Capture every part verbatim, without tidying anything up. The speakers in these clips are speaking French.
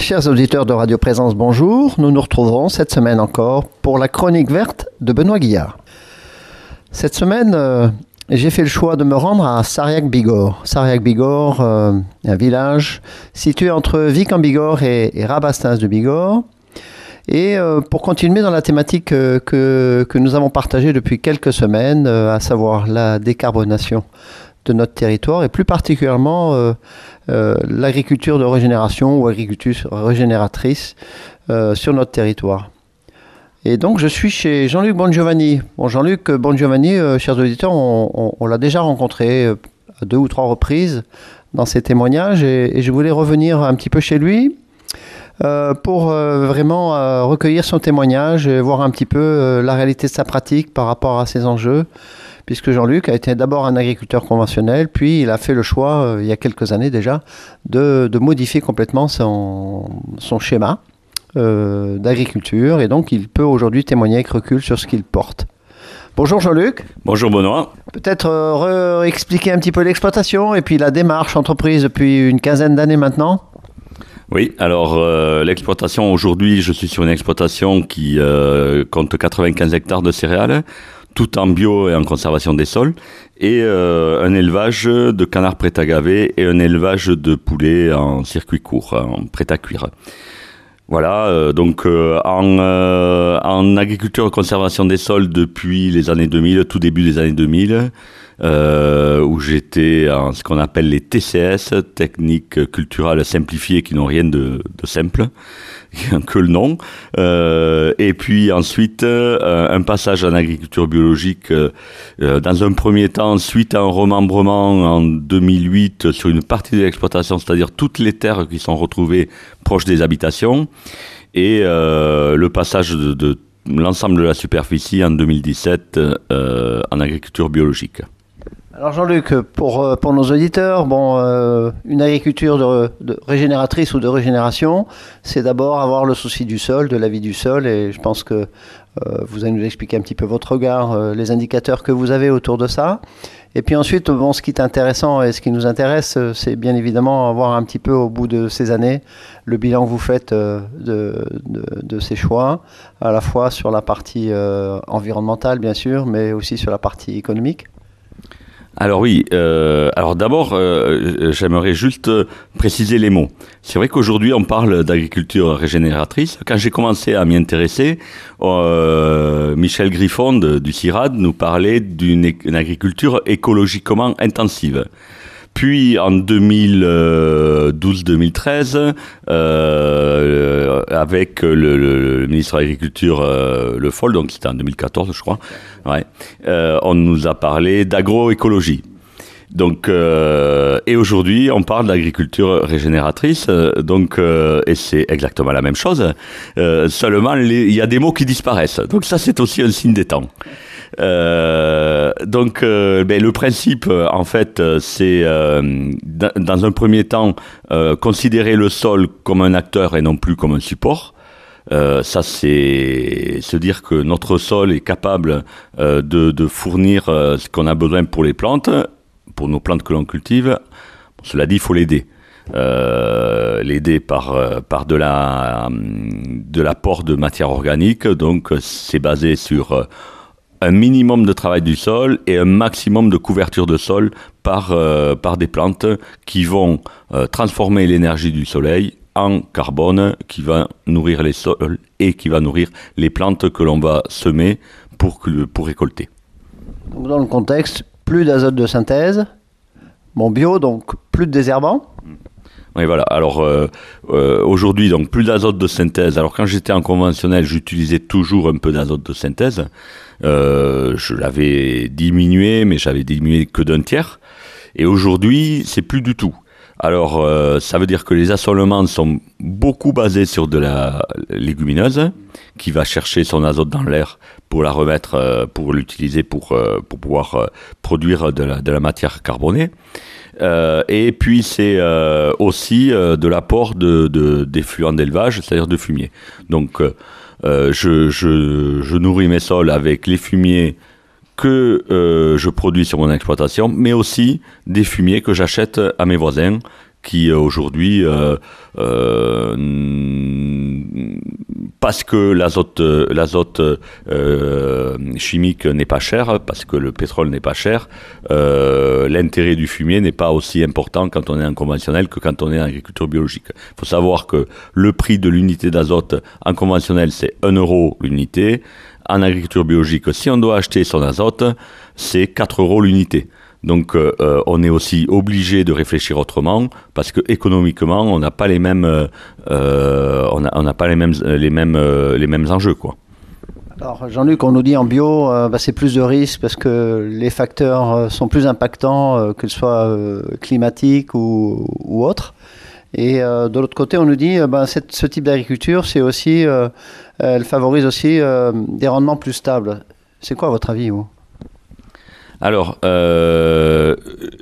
Chers auditeurs de Radio Présence, bonjour. Nous nous retrouvons cette semaine encore pour la chronique verte de Benoît Guillard. Cette semaine, euh, j'ai fait le choix de me rendre à Sariac-Bigorre. Sariac-Bigorre, euh, un village situé entre Vic-en-Bigorre et, et Rabastens de Bigorre. Et euh, pour continuer dans la thématique euh, que, que nous avons partagée depuis quelques semaines, euh, à savoir la décarbonation de notre territoire et plus particulièrement euh, euh, l'agriculture de régénération ou agriculture régénératrice euh, sur notre territoire. Et donc je suis chez Jean-Luc Bongiovanni. Bon, Jean-Luc Bongiovanni, euh, chers auditeurs, on, on, on l'a déjà rencontré euh, à deux ou trois reprises dans ses témoignages et, et je voulais revenir un petit peu chez lui euh, pour euh, vraiment euh, recueillir son témoignage et voir un petit peu euh, la réalité de sa pratique par rapport à ses enjeux. Puisque Jean-Luc a été d'abord un agriculteur conventionnel, puis il a fait le choix, euh, il y a quelques années déjà, de, de modifier complètement son, son schéma euh, d'agriculture, et donc il peut aujourd'hui témoigner avec recul sur ce qu'il porte. Bonjour Jean-Luc. Bonjour Benoît. Peut-être euh, expliquer un petit peu l'exploitation et puis la démarche entreprise depuis une quinzaine d'années maintenant. Oui, alors euh, l'exploitation aujourd'hui, je suis sur une exploitation qui euh, compte quatre-vingt-quinze hectares de céréales, tout en bio et en conservation des sols, et euh, un élevage de canards prêts à gaver et un élevage de poulets en circuit court, en prêt à cuire. Voilà, euh, donc euh, en, euh, en agriculture et conservation des sols depuis les années deux mille, tout début des années deux mille, euh, où j'étais en ce qu'on appelle les T C S, techniques culturales simplifiées qui n'ont rien de, de simple, que le nom. Euh, et puis ensuite, euh, un passage en agriculture biologique euh, dans un premier temps, suite à un remembrement en deux mille huit sur une partie de l'exploitation, c'est-à-dire toutes les terres qui sont retrouvées proches des habitations, et euh, le passage de, de l'ensemble de la superficie en deux mille dix-sept euh, en agriculture biologique. Alors Jean-Luc, pour, pour nos auditeurs, bon, euh, une agriculture de, de régénératrice ou de régénération, c'est d'abord avoir le souci du sol, de la vie du sol, et je pense que euh, vous allez nous expliquer un petit peu votre regard, euh, les indicateurs que vous avez autour de ça. Et puis ensuite, bon, ce qui est intéressant et ce qui nous intéresse, c'est bien évidemment avoir un petit peu au bout de ces années le bilan que vous faites euh, de, de, de ces choix, à la fois sur la partie euh, environnementale bien sûr, mais aussi sur la partie économique. Alors oui, euh, alors d'abord, euh, j'aimerais juste préciser les mots. C'est vrai qu'aujourd'hui, on parle d'agriculture régénératrice. Quand j'ai commencé à m'y intéresser, euh, Michel Griffon de, du CIRAD nous parlait d'une une agriculture écologiquement intensive. Puis en deux mille douze deux mille treize, euh, avec le, le, le ministre de l'Agriculture, euh, Le Foll, donc c'était en deux mille quatorze je crois, ouais, euh, on nous a parlé d'agroécologie. Donc, euh, et aujourd'hui, on parle d'agriculture régénératrice, euh, donc, euh, et c'est exactement la même chose. Euh, seulement, il y a des mots qui disparaissent. Donc ça, c'est aussi un signe des temps. Euh, donc, euh, ben, le principe, en fait, c'est euh, dans un premier temps euh, considérer le sol comme un acteur et non plus comme un support. Euh, ça, c'est se dire que notre sol est capable euh, de, de fournir euh, ce qu'on a besoin pour les plantes, pour nos plantes que l'on cultive. Bon, cela dit, il faut l'aider. Euh, l'aider par par de la de l'apport de matière organique. Donc, c'est basé sur un minimum de travail du sol et un maximum de couverture de sol par, euh, par des plantes qui vont euh, transformer l'énergie du soleil en carbone qui va nourrir les sols et qui va nourrir les plantes que l'on va semer pour, pour récolter. Donc dans le contexte, plus d'azote de synthèse, bon bio, donc plus de désherbant. Oui, voilà. Alors euh, euh, aujourd'hui, donc plus d'azote de synthèse. Alors quand j'étais en conventionnel, j'utilisais toujours un peu d'azote de synthèse. Euh, je l'avais diminué, mais j'avais diminué que d'un tiers. Et aujourd'hui, c'est plus du tout. Alors, euh, ça veut dire que les assolements sont beaucoup basés sur de la légumineuse, qui va chercher son azote dans l'air pour la remettre, euh, pour l'utiliser pour euh, pour pouvoir euh, produire de la de la matière carbonée. Euh, et puis c'est euh, aussi euh, de l'apport de, de d'effluents d'élevage, c'est-à-dire de fumier. Donc euh, je, je, je nourris mes sols avec les fumiers que euh, je produis sur mon exploitation, mais aussi des fumiers que j'achète à mes voisins qui aujourd'hui, euh, euh, parce que l'azote, l'azote euh, chimique n'est pas cher, parce que le pétrole n'est pas cher, euh, l'intérêt du fumier n'est pas aussi important quand on est en conventionnel que quand on est en agriculture biologique. Il faut savoir que le prix de l'unité d'azote en conventionnel, c'est un euro l'unité. En agriculture biologique, si on doit acheter son azote, c'est quatre euros l'unité. Donc, euh, on est aussi obligé de réfléchir autrement parce que économiquement, on n'a pas les mêmes, euh, on n'a on n'a pas les mêmes, les mêmes, euh, les mêmes enjeux, quoi. Alors, Jean-Luc, on nous dit en bio, euh, bah, c'est plus de risques parce que les facteurs euh, sont plus impactants, euh, que ce soit euh, climatique ou, ou autre. Et euh, de l'autre côté, on nous dit, euh, bah, cette, ce type d'agriculture, c'est aussi, euh, elle favorise aussi euh, des rendements plus stables. C'est quoi votre avis, vous ? Alors, euh,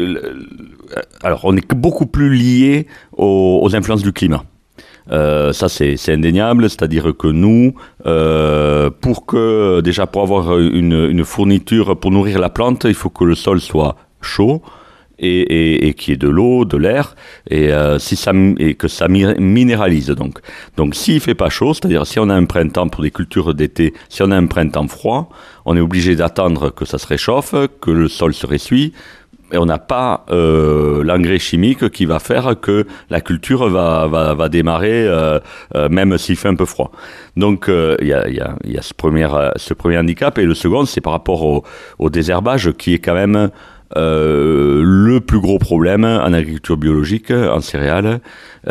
alors, on est beaucoup plus lié aux, aux influences du climat. Euh, ça, c'est, c'est indéniable, c'est-à-dire que nous, euh, pour que, déjà, pour avoir une, une fourniture, pour nourrir la plante, il faut que le sol soit chaud et, et, et qu'il y ait de l'eau, de l'air, et, euh, si ça, et que ça minéralise. Donc, donc s'il fait pas chaud, c'est-à-dire si on a un printemps pour des cultures d'été, si on a un printemps froid, on est obligé d'attendre que ça se réchauffe, que le sol se ressuie, et on n'a pas euh, l'engrais chimique qui va faire que la culture va, va, va démarrer, euh, euh, même s'il fait un peu froid. Donc, il euh, y a, y a, y a ce, premier, ce premier handicap, et le second, c'est par rapport au, au désherbage, qui est quand même Euh, le plus gros problème en agriculture biologique, en céréales.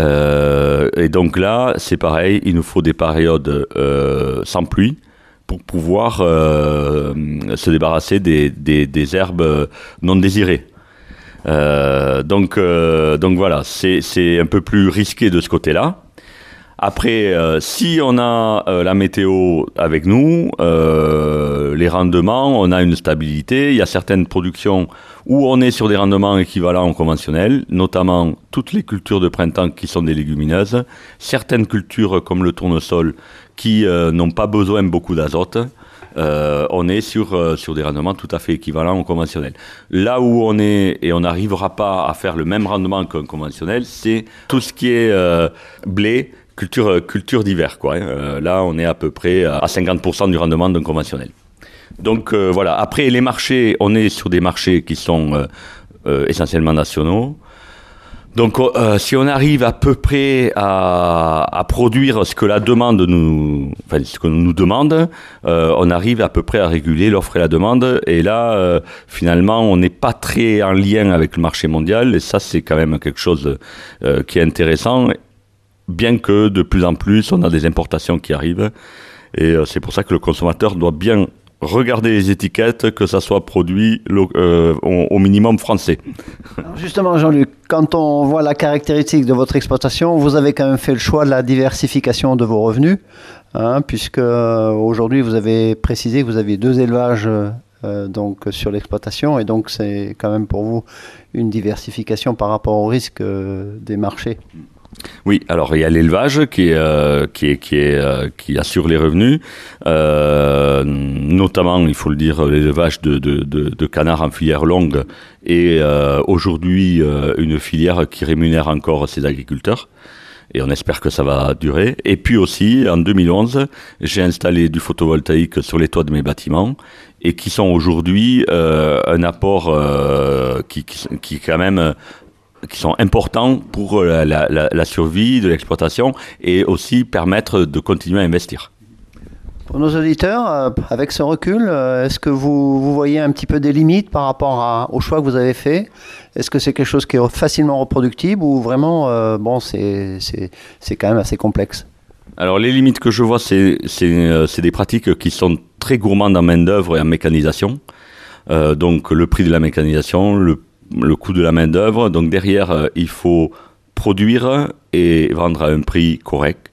Euh, et donc là, c'est pareil, il nous faut des périodes euh, sans pluie pour pouvoir euh, se débarrasser des, des, des herbes non désirées. Euh, donc, euh, donc voilà, c'est, c'est un peu plus risqué de ce côté-là. Après, euh, si on a euh, la météo avec nous, euh, les rendements, on a une stabilité. Il y a certaines productions où on est sur des rendements équivalents au conventionnel, notamment toutes les cultures de printemps qui sont des légumineuses, certaines cultures comme le tournesol qui euh, n'ont pas besoin beaucoup d'azote. Euh, on est sur, euh, sur des rendements tout à fait équivalents au conventionnel. Là où on est, et on n'arrivera pas à faire le même rendement qu'un conventionnel, c'est tout ce qui est euh, blé, culture, culture d'hiver, quoi. Euh, là, on est à peu près à cinquante pour cent du rendement d'un conventionnel. Donc euh, voilà, après les marchés, on est sur des marchés qui sont euh, euh, essentiellement nationaux. Donc euh, si on arrive à peu près à, à produire ce que la demande nous, enfin ce que nous demande, euh, on arrive à peu près à réguler l'offre et la demande. Et là, euh, finalement, on n'est pas très en lien avec le marché mondial. Et ça, c'est quand même quelque chose euh, qui est intéressant, bien que de plus en plus, on a des importations qui arrivent. Et euh, c'est pour ça que le consommateur doit bien regarder les étiquettes, que ça soit produit euh, au, au minimum français. Alors justement, Jean-Luc, quand on voit la caractéristique de votre exploitation, vous avez quand même fait le choix de la diversification de vos revenus, hein, puisque euh, aujourd'hui vous avez précisé que vous avez deux élevages euh, donc sur l'exploitation, et donc c'est quand même pour vous une diversification par rapport au risque euh, des marchés. Oui, alors il y a l'élevage qui, est, euh, qui, est, qui, est, euh, qui assure les revenus, euh, notamment, il faut le dire, l'élevage de, de, de, de canards en filière longue est euh, aujourd'hui euh, une filière qui rémunère encore ses agriculteurs. Et on espère que ça va durer. Et puis aussi, en deux mille onze, j'ai installé du photovoltaïque sur les toits de mes bâtiments et qui sont aujourd'hui euh, un apport euh, qui, qui, qui quand même... qui sont importants pour la, la, la survie de l'exploitation et aussi permettre de continuer à investir. Pour nos auditeurs, avec ce recul, est-ce que vous, vous voyez un petit peu des limites par rapport à, au choix que vous avez fait ? Est-ce que c'est quelque chose qui est facilement reproductible ou vraiment, euh, bon, c'est, c'est, c'est quand même assez complexe ? Alors les limites que je vois, c'est, c'est, c'est des pratiques qui sont très gourmandes en main-d'œuvre et en mécanisation. Euh, donc le prix de la mécanisation, le le coût de la main-d'œuvre. Donc derrière, euh, il faut produire et vendre à un prix correct.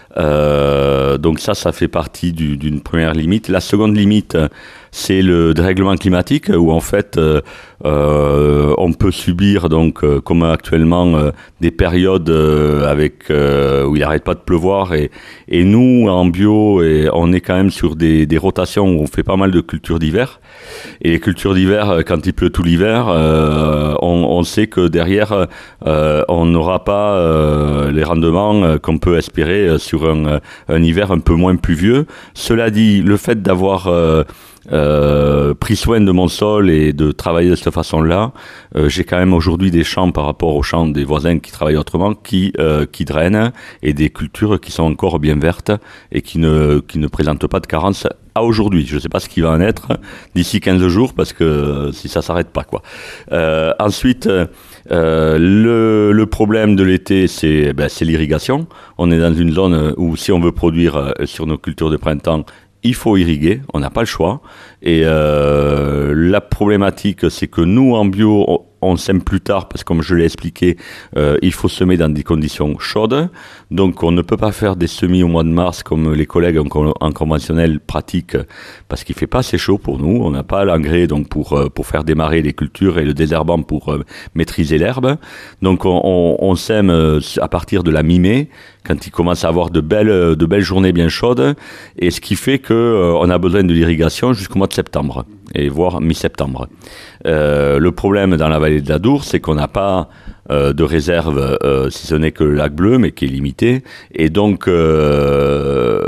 Euh, donc ça, ça fait partie du, d'une première limite. La seconde limite, c'est le dérèglement climatique, où en fait, euh, euh, on peut subir, donc, euh, comme actuellement, euh, des périodes euh, avec, euh, où il n'arrête pas de pleuvoir. Et, et nous, en bio, et on est quand même sur des, des rotations où on fait pas mal de cultures d'hiver. Et les cultures d'hiver, quand il pleut tout l'hiver, euh, on, on sait que derrière, euh, on n'aura pas euh, les rendements qu'on peut espérer sur un, un hiver un peu moins pluvieux. Cela dit, le fait d'avoir euh, euh, pris soin de mon sol et de travailler de cette façon-là, euh, j'ai quand même aujourd'hui des champs par rapport aux champs des voisins qui travaillent autrement, qui, euh, qui drainent, et des cultures qui sont encore bien vertes et qui ne, qui ne présentent pas de carence à aujourd'hui. Je ne sais pas ce qui va en être d'ici quinze jours, parce que si ça s'arrête pas, quoi. Euh, ensuite, euh, le, le problème de l'été, c'est ben, c'est l'irrigation. On est dans une zone où, si on veut produire euh, sur nos cultures de printemps, il faut irriguer, on n'a pas le choix. Et euh, la problématique, c'est que nous, en bio, on, on sème plus tard, parce que, comme je l'ai expliqué, euh, il faut semer dans des conditions chaudes. Donc, on ne peut pas faire des semis au mois de mars comme les collègues en, en conventionnel pratiquent, parce qu'il fait pas assez chaud pour nous. On n'a pas l'engrais donc pour pour faire démarrer les cultures, et le désherbant pour euh, maîtriser l'herbe. Donc, on, on, on sème à partir de la mi-mai, quand il commence à avoir de belles de belles journées bien chaudes, et ce qui fait que euh, on a besoin de l'irrigation jusqu'au mois de septembre, et voire mi-septembre. Euh, le problème dans la vallée de l'Adour, c'est qu'on n'a pas euh, de réserve, euh, si ce n'est que le lac bleu, mais qui est limité. Et donc, euh,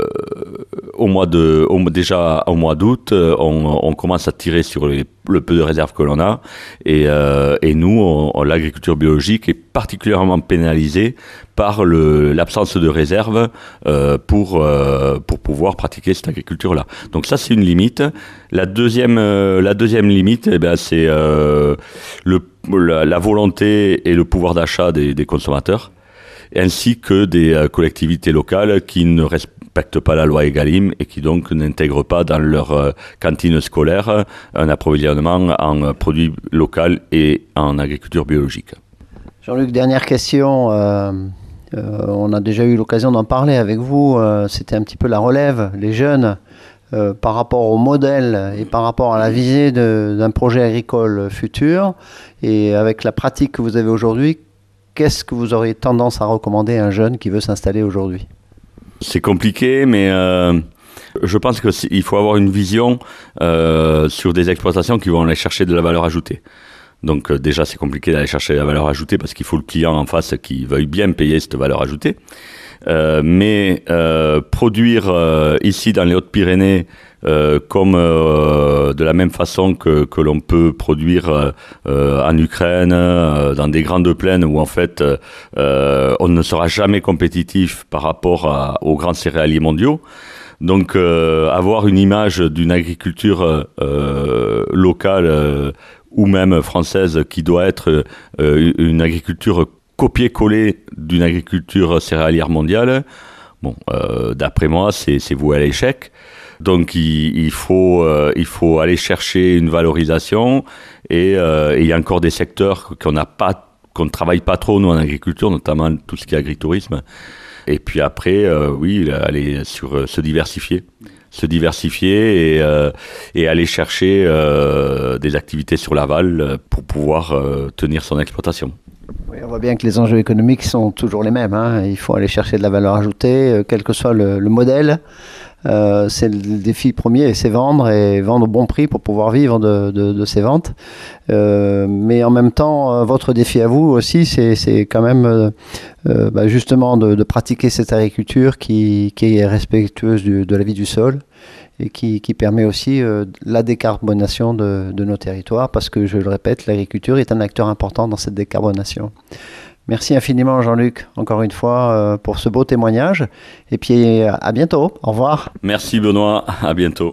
au mois de, au, déjà au mois d'août, on, on commence à tirer sur les, le peu de réserve que l'on a. Et, euh, et nous, on, on, l'agriculture biologique est particulièrement pénalisée par le, l'absence de réserve euh, pour, euh, pour pouvoir pratiquer cette agriculture-là. Donc ça, c'est une limite. La deuxième, euh, la deuxième limite, eh ben, c'est euh, le, la, la volonté et le pouvoir d'achat des, des consommateurs, ainsi que des euh, collectivités locales qui ne respectent pas la loi Egalim et qui donc n'intègrent pas dans leur euh, cantine scolaire un approvisionnement en euh, produits locaux et en agriculture biologique. Jean-Luc, dernière question. Euh, euh, on a déjà eu l'occasion d'en parler avec vous. Euh, c'était un petit peu la relève, les jeunes, euh, par rapport au modèle et par rapport à la visée de, d'un projet agricole futur. Et avec la pratique que vous avez aujourd'hui, qu'est-ce que vous auriez tendance à recommander à un jeune qui veut s'installer aujourd'hui ? C'est compliqué, mais euh, je pense qu'il faut avoir une vision euh, sur des exploitations qui vont aller chercher de la valeur ajoutée. Donc euh, déjà, c'est compliqué d'aller chercher la valeur ajoutée parce qu'il faut le client en face qui veuille bien payer cette valeur ajoutée. Euh, mais euh, produire euh, ici dans les Hautes-Pyrénées euh, comme euh, de la même façon que, que l'on peut produire euh, en Ukraine, euh, dans des grandes plaines où en fait euh, on ne sera jamais compétitif par rapport à, aux grands céréaliers mondiaux. Donc euh, avoir une image d'une agriculture euh, locale euh, ou même française qui doit être euh, une agriculture copier-coller d'une agriculture céréalière mondiale, bon, euh, d'après moi, c'est, c'est voué à l'échec. Donc il, il, faut, euh, il faut aller chercher une valorisation, et, euh, et il y a encore des secteurs qu'on n'a pas, qu'on ne travaille pas trop nous en agriculture, notamment tout ce qui est agritourisme. Et puis après, euh, oui, aller sur euh, se diversifier. se diversifier et, euh, et aller chercher euh, des activités sur l'aval pour pouvoir euh, tenir son exploitation. Oui, on voit bien que les enjeux économiques sont toujours les mêmes, hein. Il faut aller chercher de la valeur ajoutée, euh, quel que soit le, le modèle. Euh, c'est le défi premier, c'est vendre et vendre au bon prix pour pouvoir vivre de, de, de ces ventes. Euh, mais en même temps, euh, votre défi à vous aussi, c'est, c'est quand même euh, euh, bah justement de, de pratiquer cette agriculture qui, qui est respectueuse du, de la vie du sol et qui, qui permet aussi euh, la décarbonation de, de nos territoires, parce que, je le répète, l'agriculture est un acteur important dans cette décarbonation. Merci infiniment Jean-Luc, encore une fois, euh, pour ce beau témoignage. Et puis à bientôt. Au revoir. Merci Benoît, à bientôt.